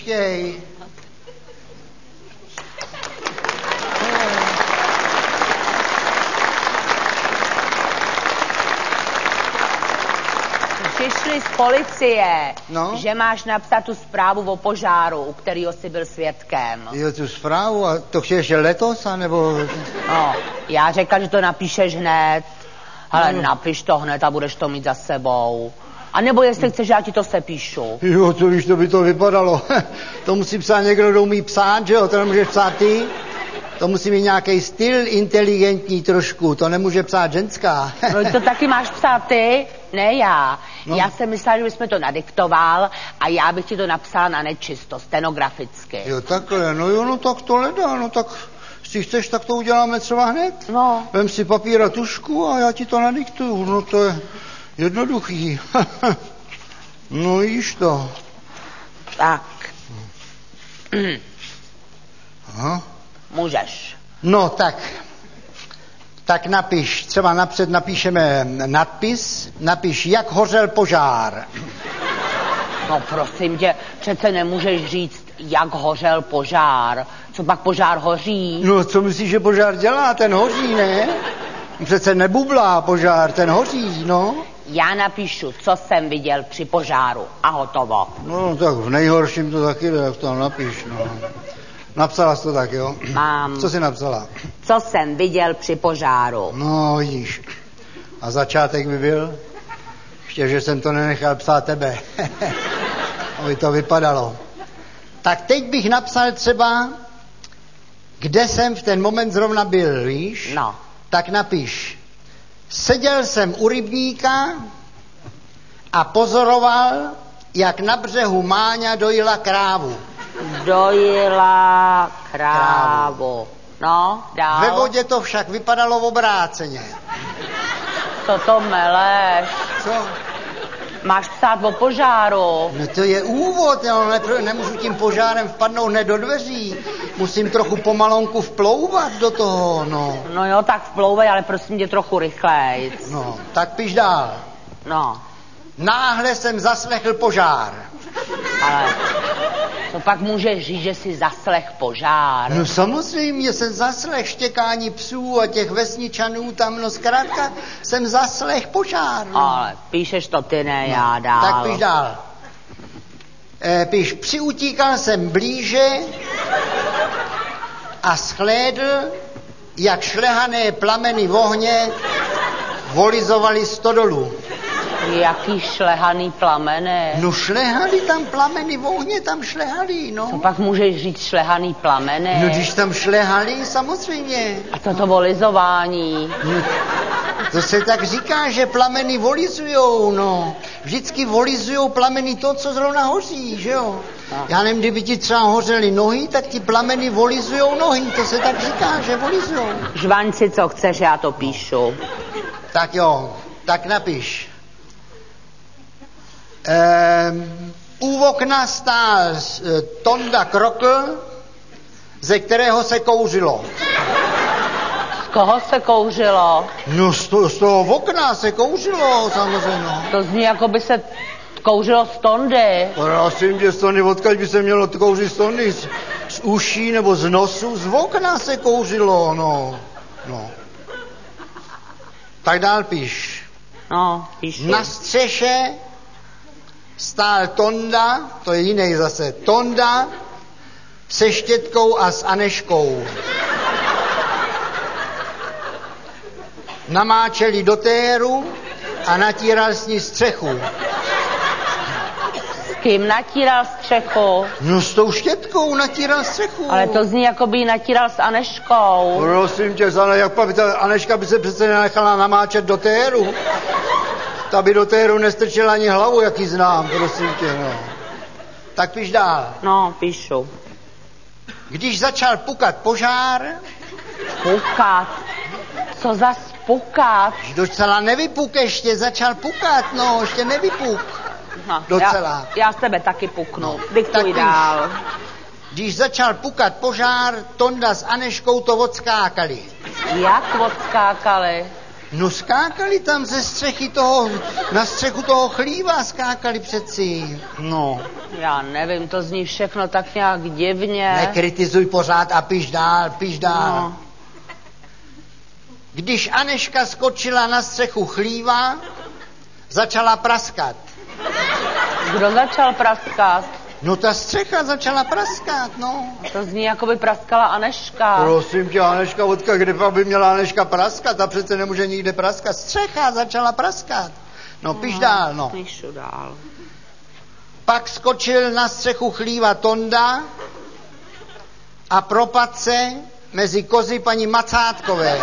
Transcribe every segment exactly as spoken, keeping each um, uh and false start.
počkej. Přišli z policie, no? Že máš napsat tu zprávu o požáru, u kterého jsi byl svědkem. Jo, tu zprávu? A to chceš letos, anebo... No, já řekla, že to napíšeš hned. Ale no. Napiš to hned a budeš to mít za sebou. A nebo jestli chceš, já ti to sepíšu. Jo, to víš, to by to vypadalo. To musí psát někdo, kdo umí psát, že jo? To nemůžeš psát ty. To musí mít nějaký styl inteligentní trošku. To nemůže psát ženská. No to taky máš psát ty, ne já. No. Já jsem myslela, že bychom to nadiktoval a já bych ti to napsala na nečisto, stenograficky. Jo, takhle, no jo, no tak to ledá, no tak... Jestli chceš, tak to uděláme třeba hned. No. Vem si papír a tušku a já ti to nadiktuju. No to je jednoduchý. No jíš to. Tak. Aha. Můžeš. No tak. Tak napiš, třeba napřed napíšeme nadpis, napiš, jak hořel požár. No prosím tě, přece nemůžeš říct, jak hořel požár. Co pak požár hoří? No, co myslíš, že požár dělá? Ten hoří, ne? Přece nebublá požár, ten hoří, no. Já napíšu, co jsem viděl při požáru a hotovo. No, tak v nejhorším to taky jde, jak to napiš, no. Napsala jsi to tak, jo? Mám. Co jsi napsala? Co jsem viděl při požáru. No, vidíš. A začátek by byl? Ještě, že jsem to nenechal psát tebe. Aby to vypadalo. Tak teď bych napsal třeba, kde jsem v ten moment zrovna byl, víš? No. Tak napiš. Seděl jsem u rybníka a pozoroval, jak na břehu Máňa dojila krávu. Dojila krávu. No, dál. Ve vodě to však vypadalo obráceně. Co to meleš? Co? Máš psát o požáru. No to je úvod, já ne, nemůžu tím požárem vpadnout hned do dveří. Musím trochu pomalonku vplouvat do toho, no. No jo, tak vplouvej, ale prosím tě trochu rychlej. No, tak píš dál. No. Náhle jsem zaslechl požár. Ale to pak můžeš říct, že jsi zaslech požár. No samozřejmě jsem zaslech štěkání psů a těch vesničanů tam, no zkrátka jsem zaslech požár. No. Ale píšeš to ty, ne, no, já dál. Tak píš dál. E, píš, přiutíkal jsem blíže a shlédl, jak šlehané plameny v ohně volizovaly stodolu. Jaký šlehaný plameny? No šlehali tam plameny v ohně, tam šlehali, no. Co pak můžeš říct šlehaný plameny? No když tam šlehali, samozřejmě. A to to volizování? No, to se tak říká, že plameny volizujou, no. Vždycky volizujou plameny to, co zrovna hoří, že jo. No. Já nevím, kdyby ti třeba hořely nohy, tak ti plameny volizujou nohy, to se tak říká, že volizujou. Žvaň si, co chceš, já to píšu. Tak jo, tak napiš. Ehm, u okna stál e, Tonda Krokl, ze kterého se kouřilo. Z koho se kouřilo? No z, to, z toho okna se kouřilo, samozřejmě. To zní, jako by se kouřilo z Tondy. Prosím tě, z Tondy, odkud by se mělo kouřit z Tondy? Z, z uší nebo z nosu? Z okna se kouřilo, no. no. Tak dál píš. No, píšu. Na střeše stál Tonda, to je jiný zase, Tonda se Štětkou a s Aneškou. Namáčeli do téru a natíral s ní střechu. S kým natíral střechu? No s tou Štětkou natíral střechu. Ale to zní, jako by ji natíral s Aneškou. Prosím tě, jak by ta Aneška by se přece nenechala namáčet do téru. Ta by do téru nestrčila ani hlavu, jak ji znám, prosím tě, no. Tak píš dál. No, píšu. Když začal pukat požár... Pukat? Co za pukat? Docela nevypuk ještě, začal pukat, no, ještě nevypuk. Aha, docela. Já, já z tebe taky puknu, no. Diktuj dál. Když začal pukat požár, Tonda s Aneškou to odskákali. Jak odskákali? No skákali tam ze střechy toho, na střechu toho chlíva skákali přeci. No. Já nevím, to zní všechno tak nějak divně. Nekritizuj pořád a piš dál, piš dál. No. Když Aneška skočila na střechu chlíva, začala praskat. Kdo začal praskat? No ta střecha začala praskat, no. To zní, jako by praskala Aneška. Prosím tě, Aneška, odkud, kde by měla Aneška praskat? Ta přece nemůže nikde praskat. Střecha začala praskat. No, píš no, dál, no. Píšu dál. Pak skočil na střechu chlíva Tonda a propadl se mezi kozy paní Macátkové.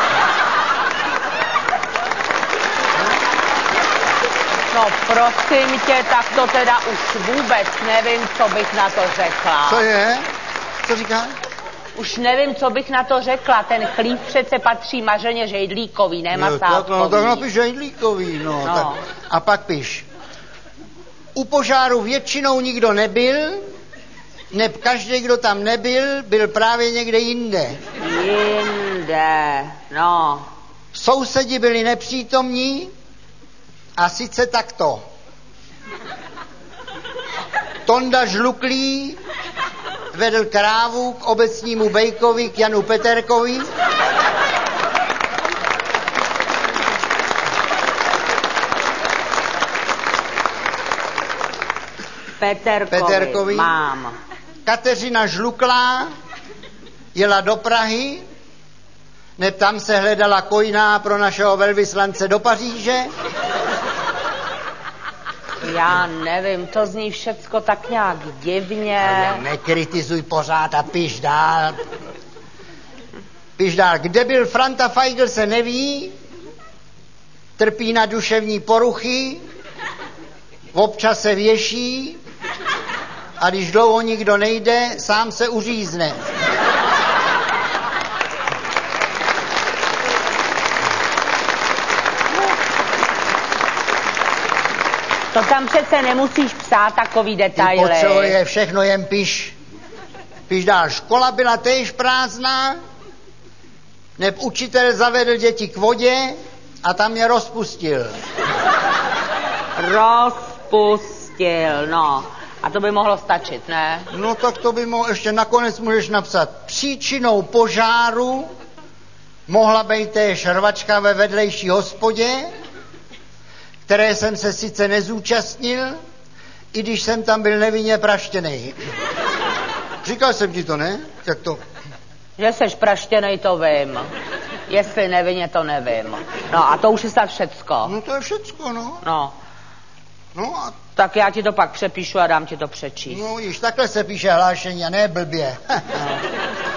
No prosím tě, tak to teda už vůbec nevím, co bych na to řekla. Co je? Co říká? Už nevím, co bych na to řekla. Ten chlív přece patří Mařeně Žejdlíkový, ne Macátkový. No tak napiš Žejdlíkový, no. no. Tak. A pak piš. U požáru většinou nikdo nebyl, neb každý, kdo tam nebyl, byl právě někde jinde. Jinde, no. Sousedi byli nepřítomní, a sice takto. Tonda Žluklý vedl krávu k obecnímu bejkovi, k Janu Peterkovi. Peterkovi, Peterkovi. Mám. Kateřina Žluklá jela do Prahy, neb tam se hledala kojná pro našeho velvyslance do Paříže. Já nevím, to zní všecko tak nějak divně. Nekritizuj pořád a piš dál. Piš dál. Kde byl Franta Feigl, se neví, trpí na duševní poruchy, občas se věší a když dlouho nikdo nejde, sám se uřízne. To tam přece nemusíš psát takový detaily. Ty potřebuje všechno, jen piš. Piš dál. Škola byla též prázdná, neb učitel zavedl děti k vodě a tam je rozpustil. Rozpustil, no. A to by mohlo stačit, ne? No tak to by mohlo, ještě nakonec můžeš napsat. Příčinou požáru mohla být též rvačka ve vedlejší hospodě, které jsem se sice nezúčastnil, i když jsem tam byl nevinně praštěnej. Říkal jsem ti to, ne? Jak to? Že seš praštěnej, to vím. Jestli nevinně, to nevím. No a to už je snad všecko. No to je všecko, no. No. No a... Tak já ti to pak přepíšu a dám ti to přečíst. No již takhle se píše hlášení a ne blbě. No.